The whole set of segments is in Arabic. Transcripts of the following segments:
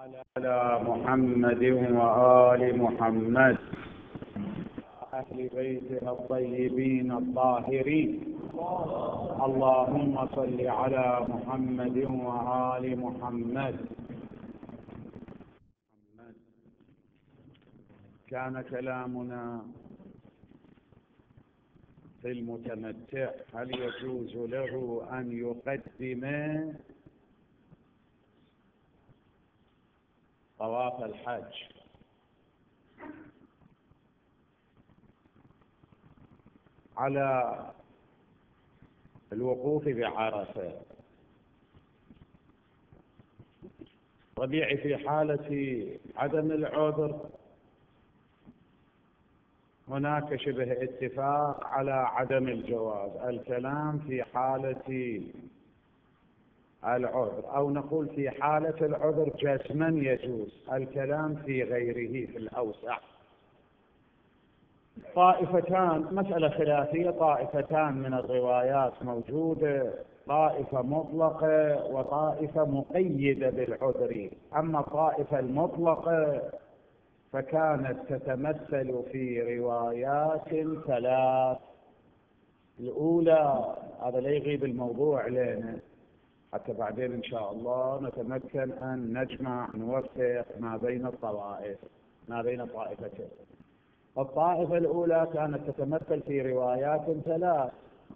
على محمد وآل محمد أهل بيته الطيبين الطاهرين. اللهم صل على محمد وآل محمد. كان كلامنا في المتمتع، هل يجوز له أن يقدم طواف الحج على الوقوف بعرفة؟ طبيعي في حالة عدم العذر هناك شبه اتفاق على عدم الجواز. الكلام في حالة العذر، أو نقول في حالة العذر جسما يجوز. الكلام في غيره في الأوسع. طائفتان، مسألة خلافية، طائفتان من الروايات موجودة، طائفة مطلقة وطائفة مقيدة بالعذر. أما الطائفة المطلقة فكانت تتمثل في روايات ثلاث. الأولى، هذا لا يغيب الموضوع لنا حتى بعدين إن شاء الله نتمكن أن نجمع نوفق ما بين الطوائف، ما بين طائفتين. الطائفة الأولى كانت تتمثل في روايات ثلاث.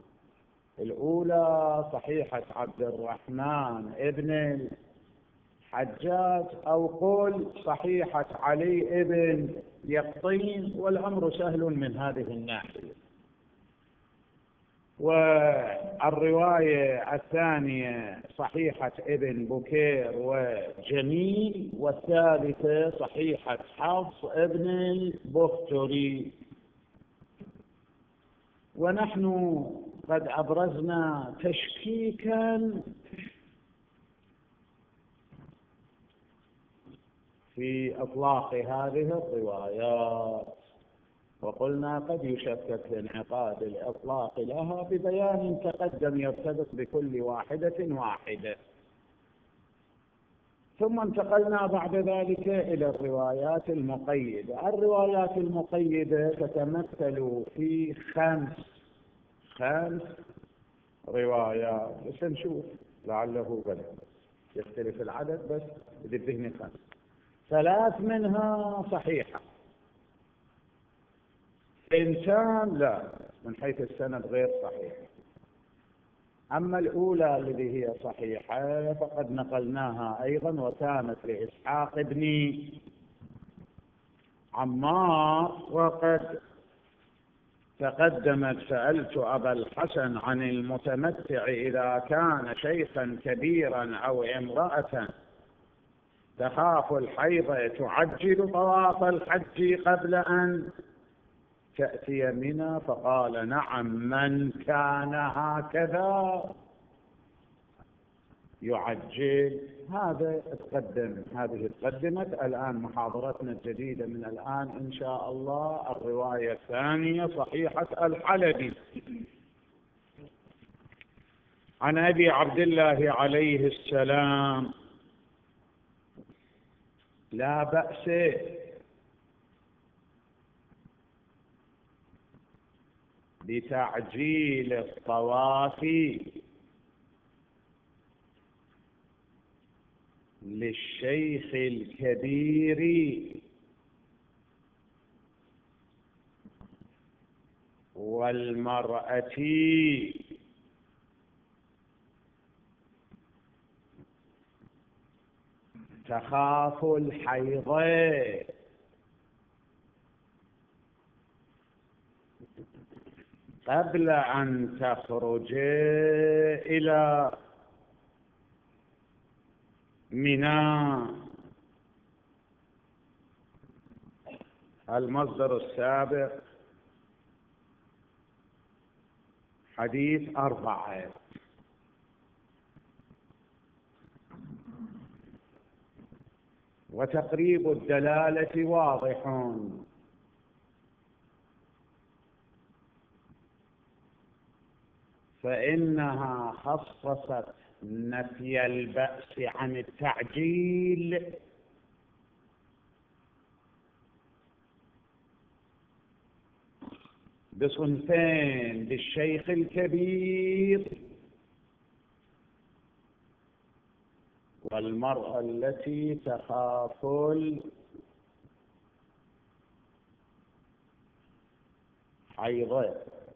الأولى صحيحة عبد الرحمن ابن الحجاج، أو قل صحيحة علي ابن يقطين، والأمر سهل من هذه الناحية. والرواية الثانية صحيحة ابن بكير وجميل، والثالثة صحيحة حفص ابن البختري. ونحن قد أبرزنا تشكيكا في إطلاق هذه الروايات، وقلنا قد يشكك في انعقاد الإطلاق لها ببيان تقدم يرتبط بكل واحدة واحدة. ثم انتقلنا بعد ذلك إلى الروايات المقيدة. الروايات المقيدة تتمثل في خمس روايات، بس نشوف لعله بل يختلف العدد، بس بذهني خمس. ثلاث منها صحيحة، إنسان لا، من حيث السند غير صحيح. أما الأولى التي هي صحيحة فقد نقلناها أيضا، وكانت لإسحاق بن عمار، وقد تقدمت. سألت أبا الحسن عن المتمتع إذا كان شيخا كبيرا أو امرأة تخاف الحيض تعجل طواف الحج قبل أن تأتي منى؟ فقال نعم، من كان هكذا يعجل. هذا تقدم، هذه تقدمت. الآن محاضرتنا الجديدة من الآن إن شاء الله الرواية الثانية صحيحة الحلبي عن أبي عبد الله عليه السلام: لا بأس بتعجيل الطواف للشيخ الكبير والمرأة تخاف الحيض قبل أن تخرج إلى منى. المصدر السابق حديث 4. وتقريب الدلالة واضح، فإنها خصصت نفي البأس عن التعجيل بصنفين للشيخ الكبير والمرأة التي تخاف الحيض.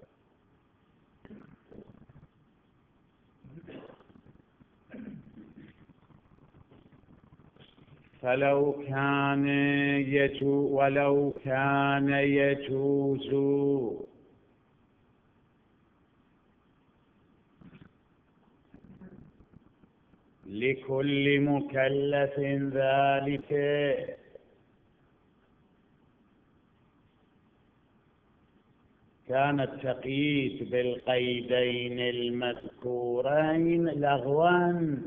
ولو كان يجوز لكل مكلف ذلك كان التقييد بالقيدين المذكورين لغوا،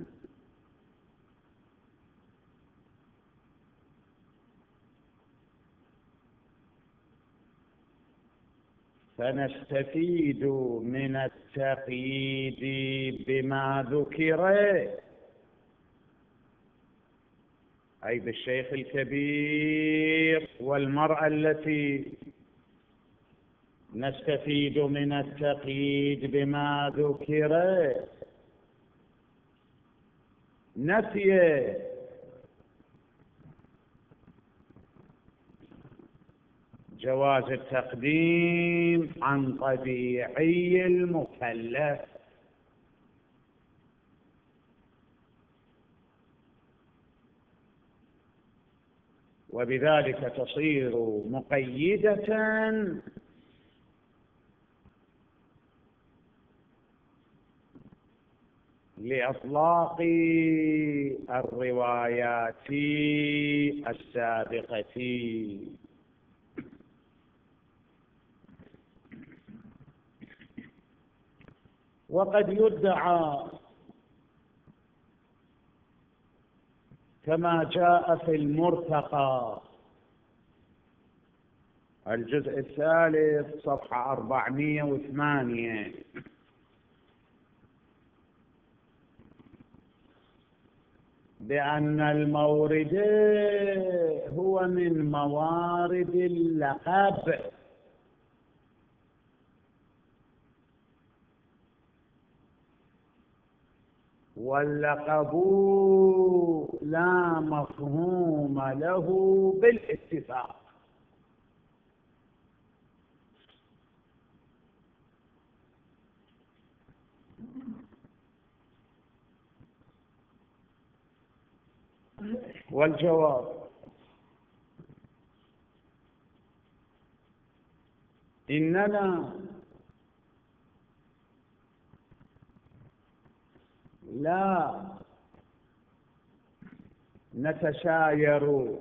فنستفيد من التقييد بما ذكر، أي بالشيخ الكبير والمرأة التي نستفيد من التقييد بما ذكر نفي جواز التقديم عن طبيعي المكلف، وبذلك تصير مقيدة لإطلاق الروايات السابقة. وقد يدعى كما جاء في المرتقى الجزء الثالث صفحة 408 بأن المورد هو من موارد اللقب، واللقب لا مفهوم له بالاتفاق. والجواب إننا لا نتشاير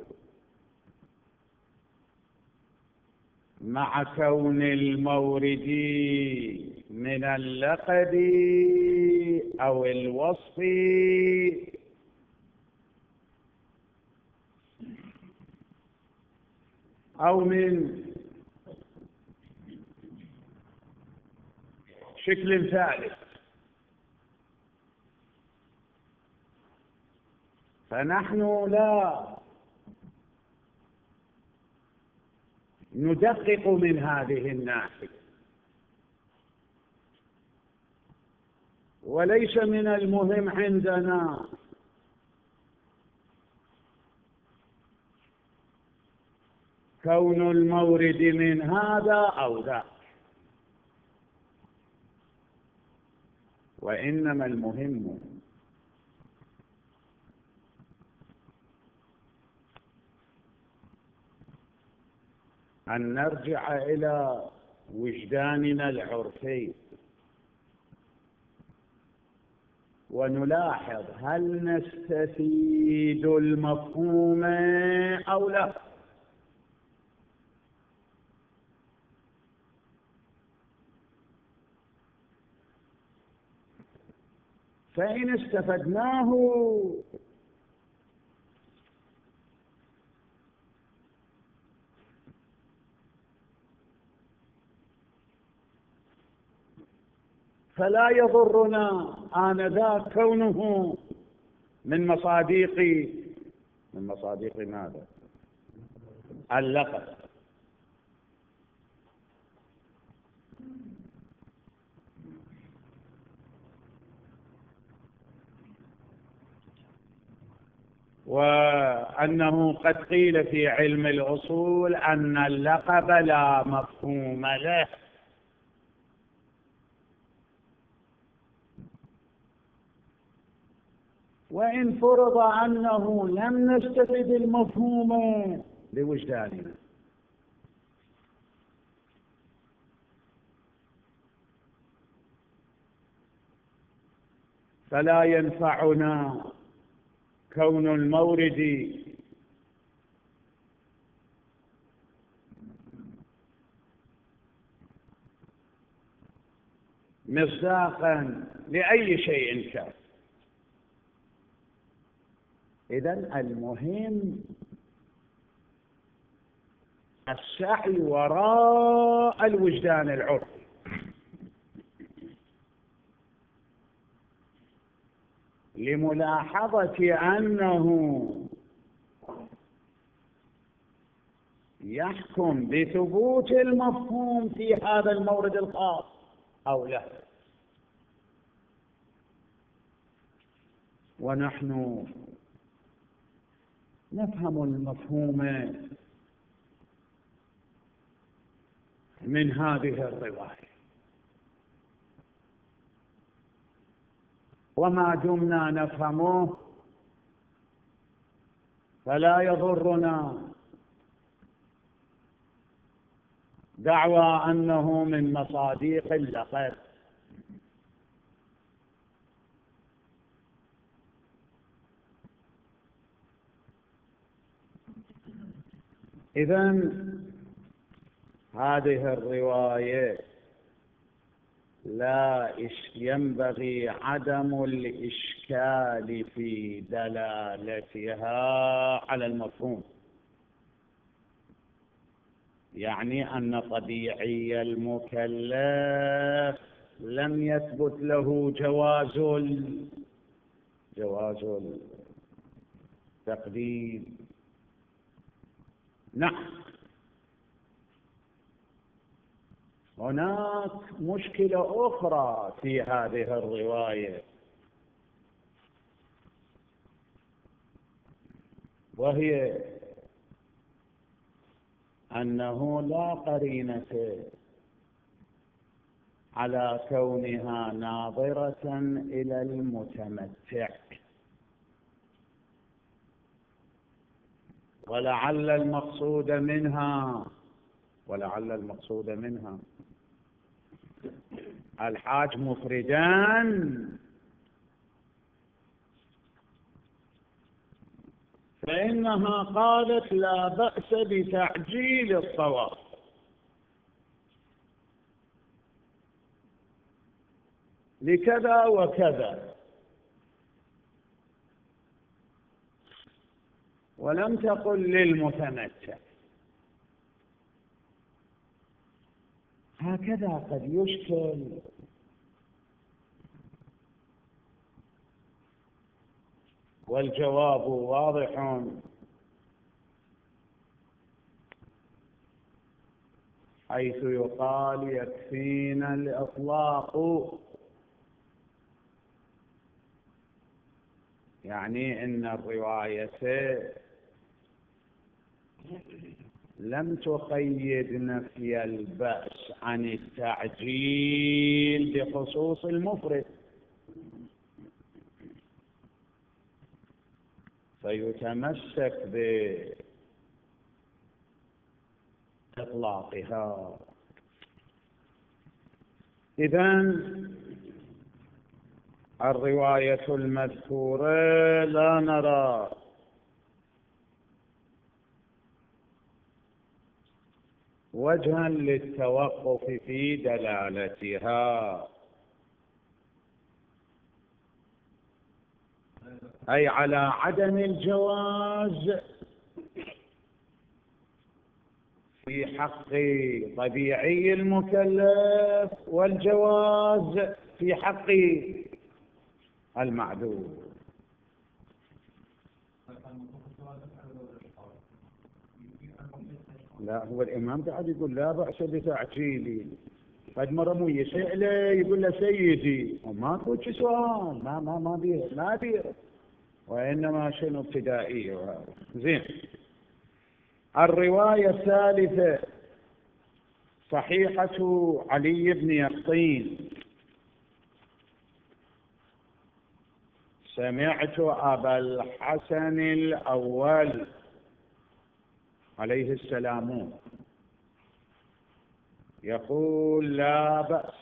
مع كون المورد من اللقب أو الوصف أو من شكل ثالث، فنحن لا ندقق من هذه الناحية، وليس من المهم عندنا كون المورد من هذا أو ذاك، وإنما المهم أن نرجع إلى وجداننا العرفي ونلاحظ هل نستفيد المفهوم أو لا. فإن استفدناه فلا يضرنا آنذاك كونه من مصادق ماذا؟ اللقب. وأنه قد قيل في علم الأصول أن اللقب لا مفهوم له، وإن فرض أنه لم نستفد المفهوم بوجداننا فلا ينفعنا كون المورد مصداقا لأي شيء كان. إذن المهم السعي وراء الوجدان العرفي، لملاحظة أنه يحكم بثبوت المفهوم في هذا المورد الخاص أو لا. ونحن نفهم المفهوم من هذه الرواية، وما دمنا نفهمه فلا يضرنا دعوى أنه من مصادق اللقب. إذن هذه الرواية لا ينبغي عدم الإشكال في دلالتها على المفهوم، يعني أن طبيعي المكلف لم يثبت له جواز التقديم. نعم، هناك مشكلة أخرى في هذه الرواية، وهي أنه لا قرينة على كونها ناظرة إلى المتمتع، ولعل المقصود منها الحاج مفردان، فإنها قالت لا بأس بتعجيل الطواف، لكذا وكذا، ولم تقل للمتمتع. هكذا قد يشكل، والجواب واضح، حيث يقال يكفينا الإطلاق، يعني إن الرواية لم تقيد نفي البأس عن التعجيل بخصوص المفرد، فيتمسك بإطلاقها. إذن الرواية المذكورة لا نرى وجها للتوقف في دلالتها، أي على عدم الجواز في حق طبيعي المكلف، والجواز في حق المعذور. لا، هو الإمام قاعد يقول لا بأس بتعجيلي، قد مرمو يسأله يقول له سيدي، وما تقول سؤال، ما بيه وإنما شنو ابتدائية. زين. الرواية الثالثة صحيحة علي بن يقطين: سمعت أبا الحسن الأول عليه السلام يقول: لا بأس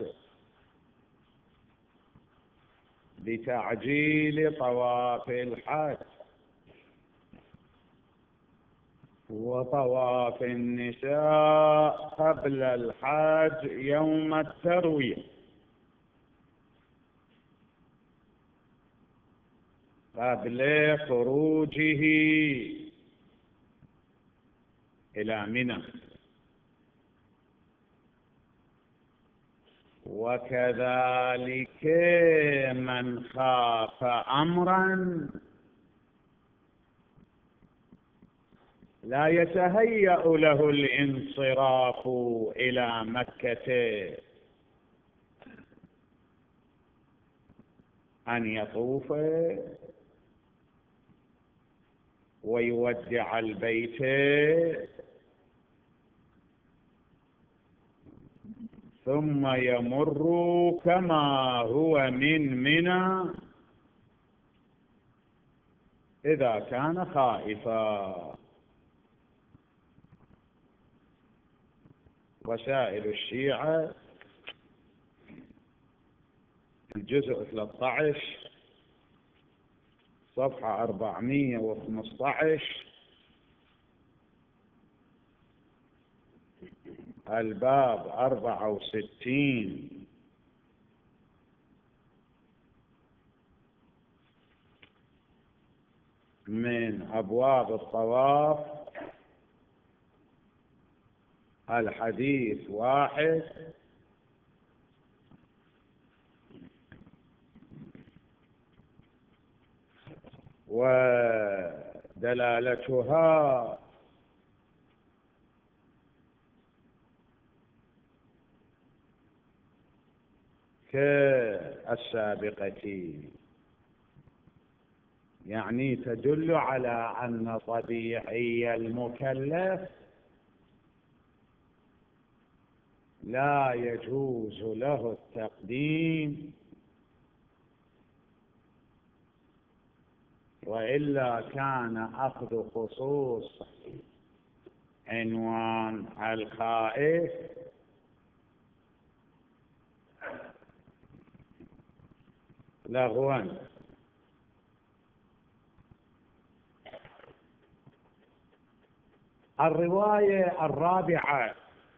بتعجيل طواف الحج وطواف النساء قبل الحج يوم التروية قبل خروجه إلى منى، وكذلك من خاف أمرا لا يتهيأ له الانصراف إلى مكة أن يطوف ويودع البيت ثم يمر كما هو من منى إذا كان خائفا. وسائل الشيعة الجزء 13 صفحة 415 الباب 64 من أبواب الطواف الحديث 1 ودلالتها كالسابقة، يعني تدل على أن طبيعي المكلف لا يجوز له التقديم، وإلا كان أخذ خصوص عنوان الخائف لغوا. الرواية الرابعة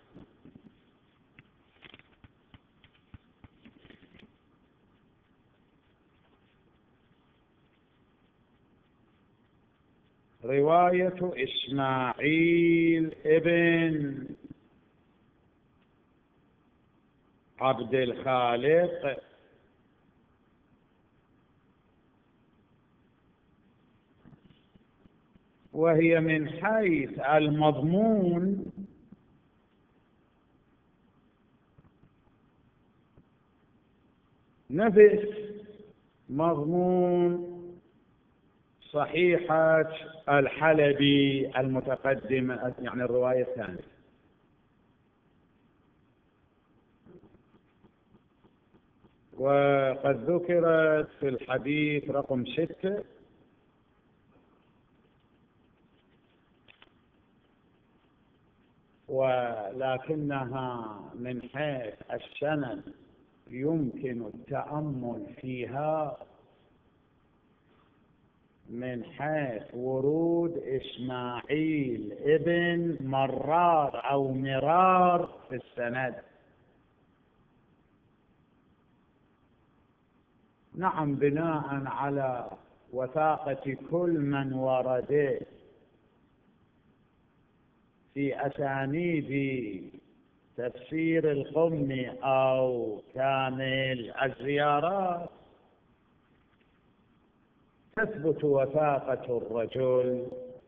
رواية إسماعيل ابن عبد الخالق وهي من حيث المضمون نفس مضمون صحيحة الحلبي المتقدمة، يعني الرواية الثانية. وقد ذكرت في الحديث رقم 6 ولكنها من حيث السند يمكن التأمل فيها من حيث ورود إسماعيل ابن مرار أو مرار في السند. نعم، بناء على وثاقة كل من ورد في أسانيد تفسير القمي أو كامل الزيارات تثبت وثاقة الرجل،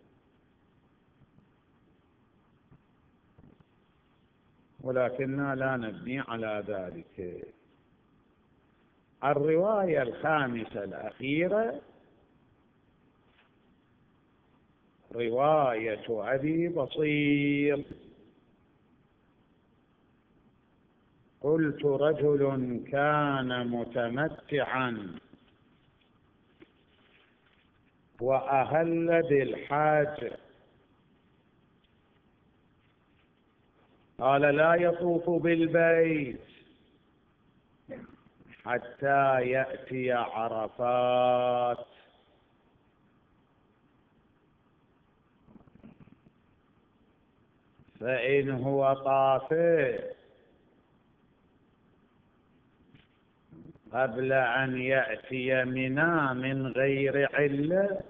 ولكننا لا نبني على ذلك. الرواية الخامسة الأخيرة رواية أبي بصير: قلت رجل كان متمتعا وأهل بالحاج، قال: لا يطوف بالبيت حتى يأتي عرفات، فإن هو طاف قبل أن يأتي منى من غير علة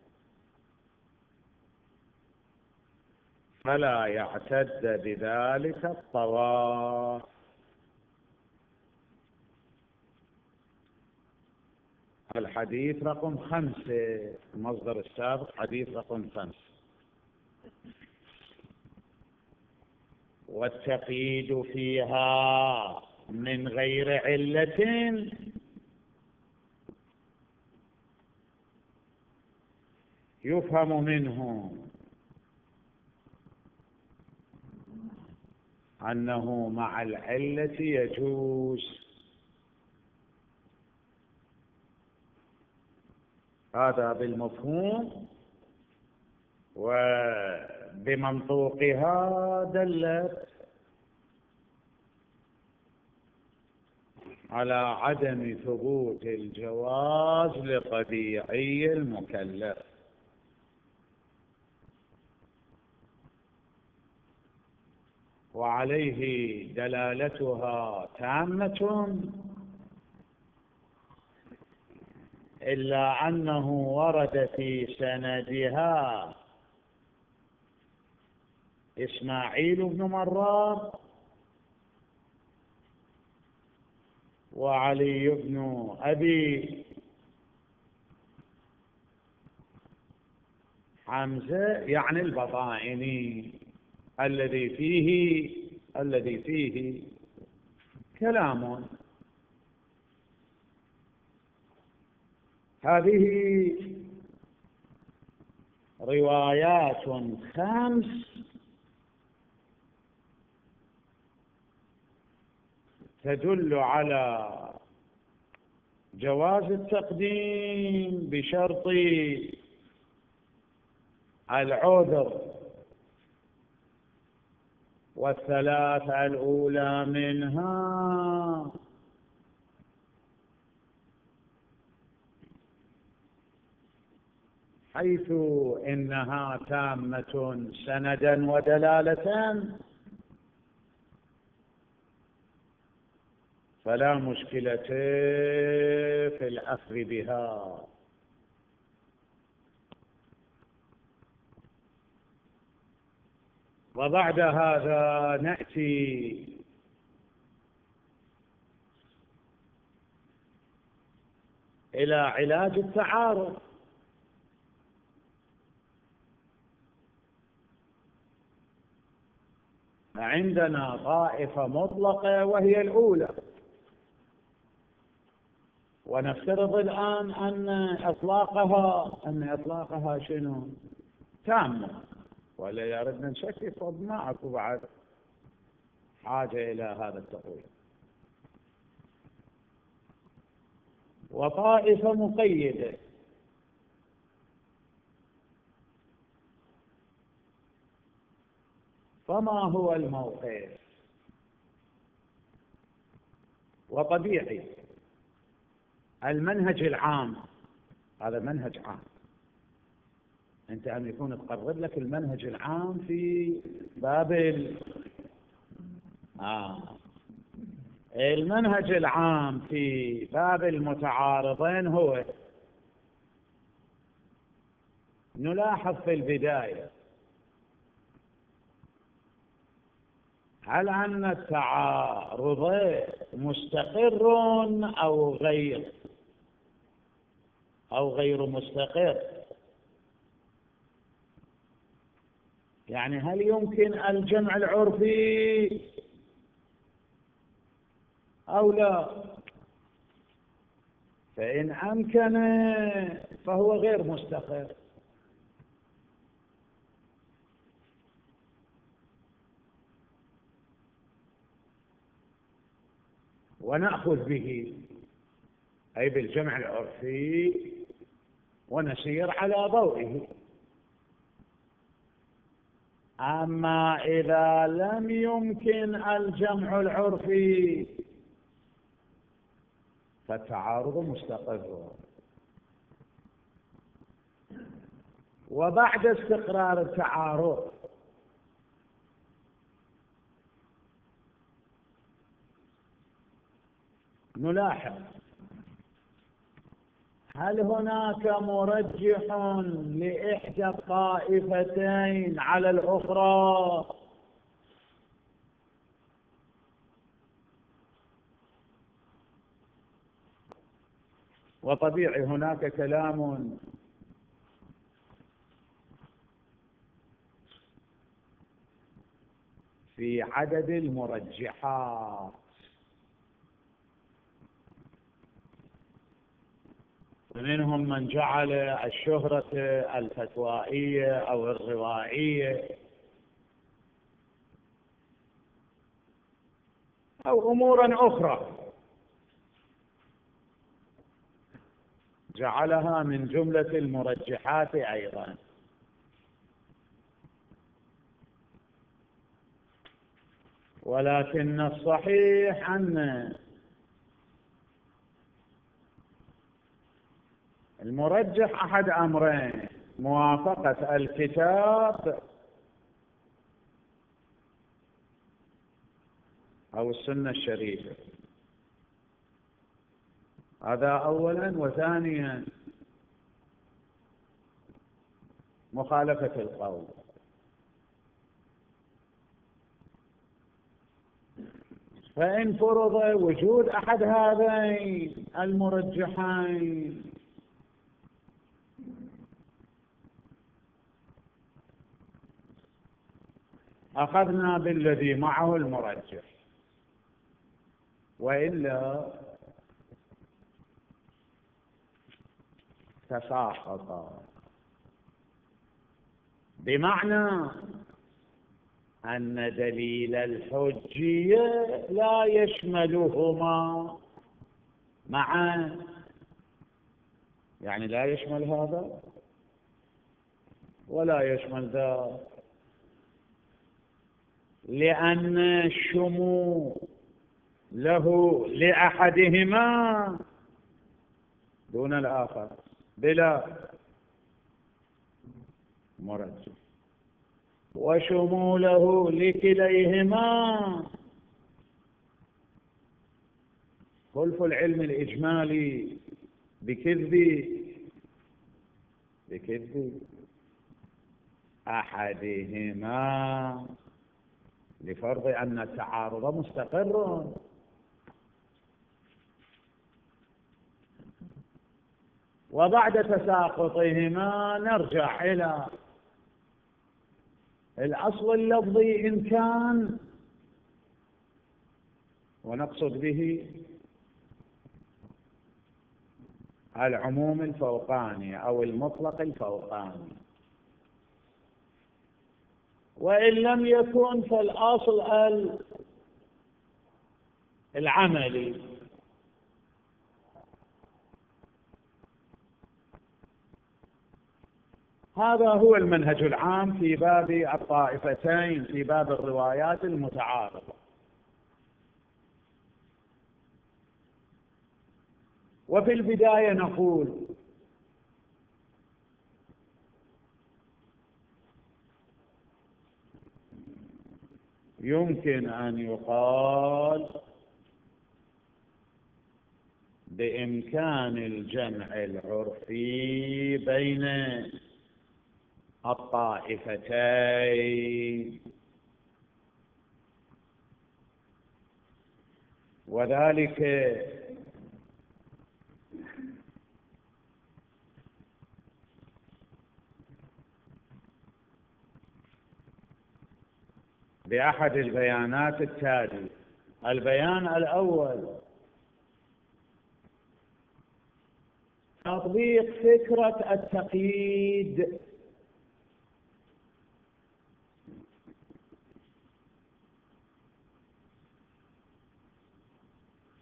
فلا يعتد بذلك الطواف. الحديث رقم 5، المصدر السابق حديث رقم 5. والتقييد فيها من غير علة يفهم منه أنه مع العلة يجوز. هذا بالمفهوم، وبمنطوقها دلت على عدم ثبوت الجواز لطبيعي المكلف، وعليه دلالتها تامة، إلا أنه ورد في سندها إسماعيل بن مرار وعلي بن أبي حمزة، يعني البطائني، الذي فيه كلام. هذه روايات 5 تدل على جواز التقديم بشرط العذر، والثلاثة الأولى منها حيث إنها تامة سندا ودلالة فلا مشكلة في الأخذ بها. وبعد هذا نأتي إلى علاج التعارض. عندنا طائفة مطلقة وهي الأولى، ونفترض الآن أن إطلاقها شنو؟ تامة، ولا يردنا نشكك معكم بعد حاجة إلى هذا التقويم. وطائفة مقيدة، فما هو الموقف؟ وطبيعي المنهج العام، هذا منهج عام، أنت أن يكون تقرر لك المنهج العام في باب المنهج العام في باب المتعارضين هو نلاحظ في البداية هل أن التعارض مستقر أو غير مستقر. يعني هل يمكن الجمع العرفي أو لا؟ فإن أمكن فهو غير مستقر، ونأخذ به، أي بالجمع العرفي، ونسير على ضوئه. أما إذا لم يمكن الجمع العرفي فالتعارض مستقر. وبعد استقرار التعارض نلاحظ هل هناك مرجح لإحدى الطائفتين على الأخرى؟ وطبيعي هناك كلام في عدد المرجحات، ومنهم من جعل الشهرة الفتوائية أو الروائية أو أمورا أخرى جعلها من جملة المرجحات أيضا. ولكن الصحيح أن المرجح أحد أمرين: موافقة الكتاب أو السنة الشريفة، هذا أولا. وثانيا مخالفة القول. فإن فرض وجود أحد هذين المرجحين أخذنا بالذي معه المرجح، وإلا تساقط، بمعنى أن دليل الحجية لا يشملهما معا، يعني لا يشمل هذا ولا يشمل ذا، لأن الشمول له لأحدهما دون الآخر بلا مرجح، وشموله لكليهما خلف العلم الإجمالي بكذب أحدهما، لفرض أن التعارض مستقر. وبعد تساقطهما نرجع إلى الأصل اللفظي إن كان، ونقصد به العموم الفوقاني أو المطلق الفوقاني، وإن لم يكن فالأصل العملي. هذا هو المنهج العام في باب الطائفتين، في باب الروايات المتعارضة. وفي البداية نقول يمكن أن يقال بإمكان الجمع العرفي بين الطائفتين، وذلك بأحد البيانات التالية. البيان الأول: تطبيق فكرة التقييد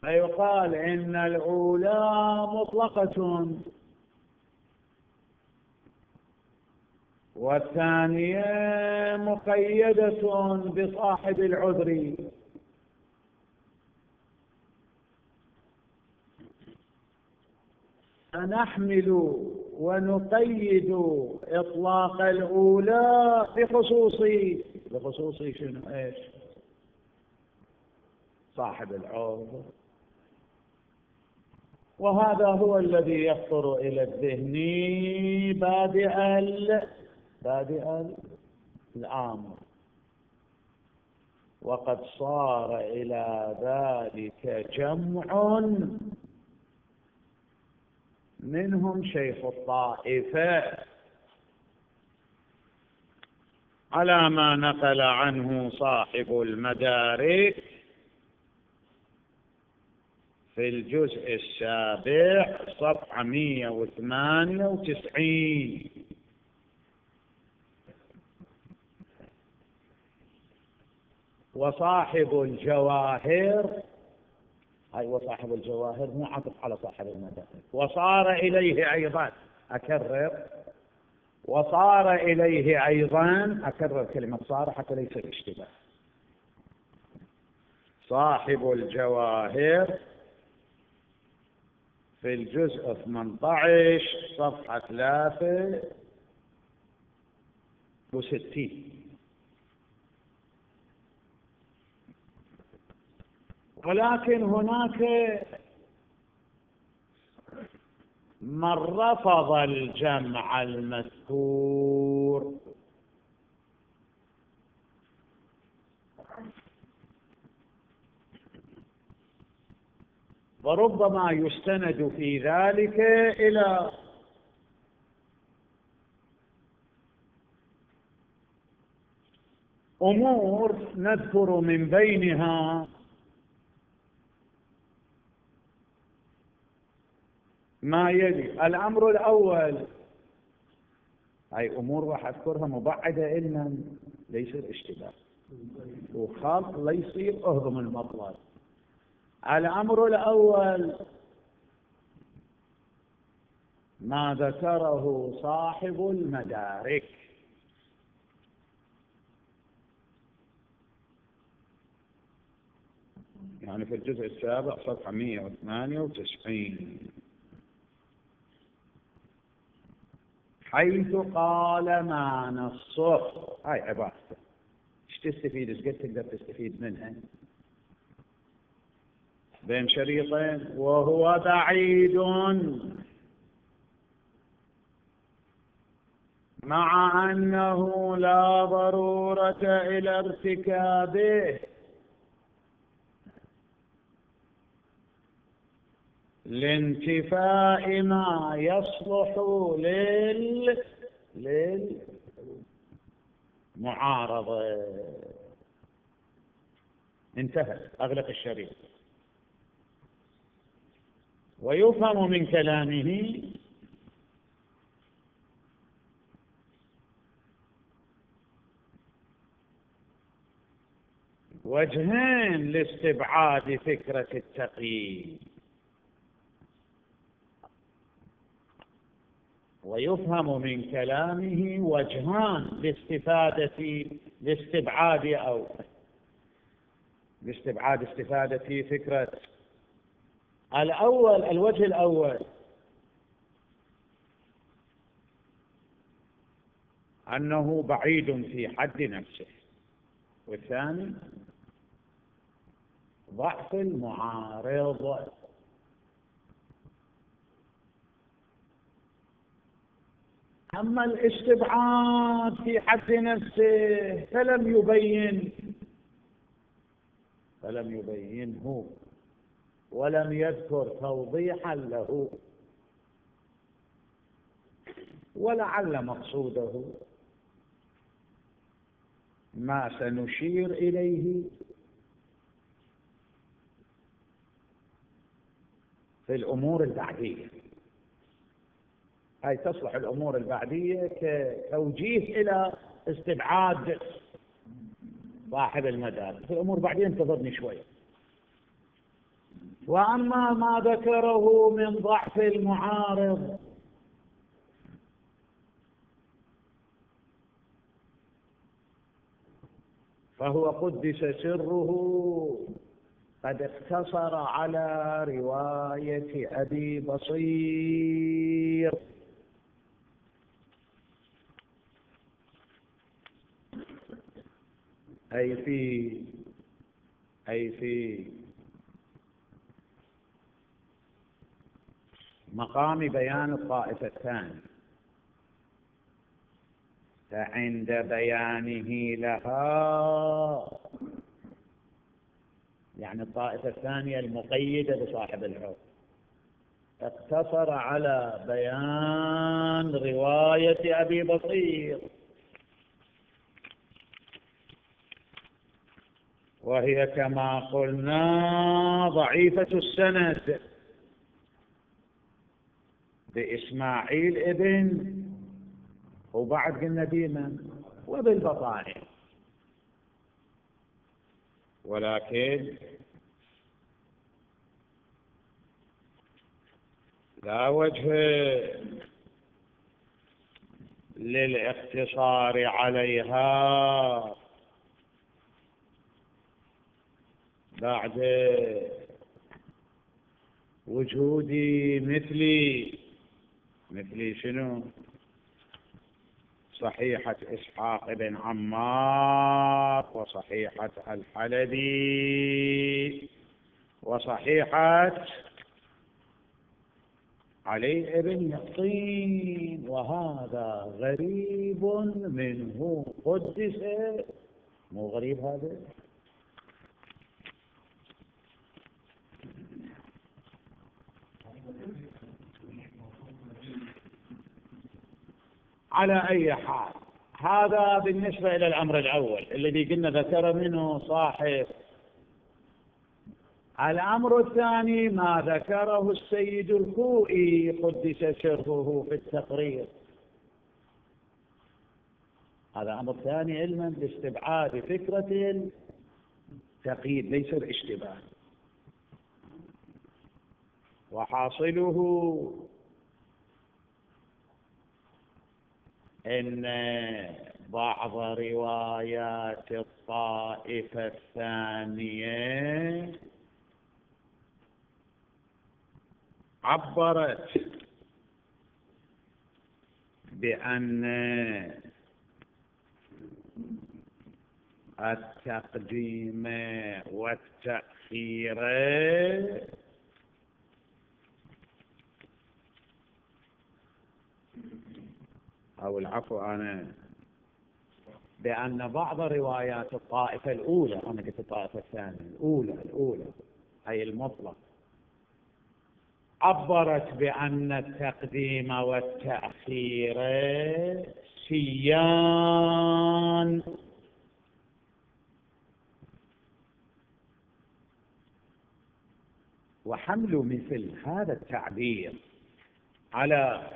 فيقال إن الأولى مطلقة والثانية مقيدة بصاحب العذر. فنحمل ونقيد إطلاق الأولى بخصوص شنو إيش؟ صاحب العذر. وهذا هو الذي يخطر إلى الذهن بادئ الأمر، وقد صار إلى ذلك جمع منهم شيخ الطائفة على ما نقل عنه صاحب المدارك في الجزء 7 صفحة 198. وصاحب الجواهر وصاحب الجواهر مو عطف على صاحب المدارك. وصار إليه أيضا أكرر كلمة صار حتى ليس الاشتباه. صاحب الجواهر في الجزء 18 صفحة 63. ولكن هناك من رفض الجمع المذكور، وربما يستند في ذلك إلى أمور نذكر من بينها ما يلي. الأمر الأول، هاي أمور راح أذكرها مبعدة إلا ليس الاشتباه وخلط لا يصير أهضم المطلب. الأمر الأول ما ذكره صاحب المدارك، يعني في الجزء 7 صفحة 198، حيث قال ما نصه. هاي عبارته ايش تستفيد؟ ايش قد تقدر تستفيد منها بين شريطين؟ وهو بعيد مع أنه لا ضرورة إلى ارتكابه لانتفاء ما يصلح للمعارضة. انتهى، أغلق الشريط. ويفهم من كلامه وجهين لاستبعاد فكرة التقييد. ويفهم من كلامه وجهان لاستبعاد استفادة فكرة. الوجه الأول أنه بعيد في حد نفسه، والثاني ضعف المعارض. أما الاستبعاد في حد نفسه فلم يبينه ولم يذكر توضيحا له، ولعل مقصوده ما سنشير إليه في الأمور البعدية. هاي تصلح الأمور البعدية كتوجيه إلى استبعاد صاحب المدار. في الأمور البعدية انتظرني شوي. وأما ما ذكره من ضعف المعارض فهو قدس سره قد اقتصر على رواية أبي بصير، أي في مقام بيان الطائفة الثانية، فعند بيانه لها يعني الطائفة الثانية المقيدة بصاحب الحكم اقتصر على بيان رواية أبي بصير، وهي كما قلنا ضعيفة السند بإسماعيل ابن، وبعد قلنا بمن وبالبطائن، ولكن لا وجه للاقتصار عليها بعد وجود مثل شنو؟ صحيحة إسحاق بن عمار، وصحيحة الحلبي، وصحيحة علي بن يقطين، وهذا غريب منه قدس. مو غريب هذا؟ على أي حال هذا بالنسبة إلى الأمر الأول الذي قلنا ذكر منه صاحب. الأمر الثاني ما ذكره السيد الخوئي قدس سره في التقرير، هذا أمر ثاني علما باستبعاد فكرة التقييد ليس الاشتباه، وحاصله إن بعض روايات الطائفة الثانية عبرت بأن التقديم والتأخير أو العفو بأن بعض روايات الطائفة الأولى، أنا قلت الطائفة الثانية، الأولى أي المطلق، عبرت بأن التقديم والتأخير سيان، وحمل مثل هذا التعبير على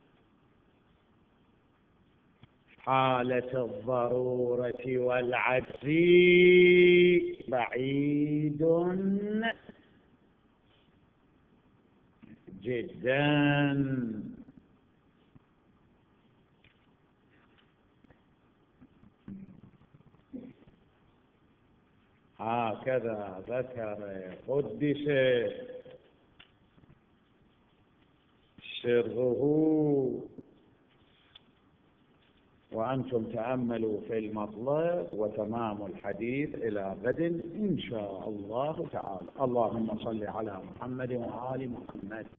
حالة الضرورة والعجز بعيد جدا. هكذا ذكر قدس سره. وأنتم تأملوا في المطلب وتمام الحديث إلى غد إن شاء الله تعالى. اللهم صل على محمد وآل محمد.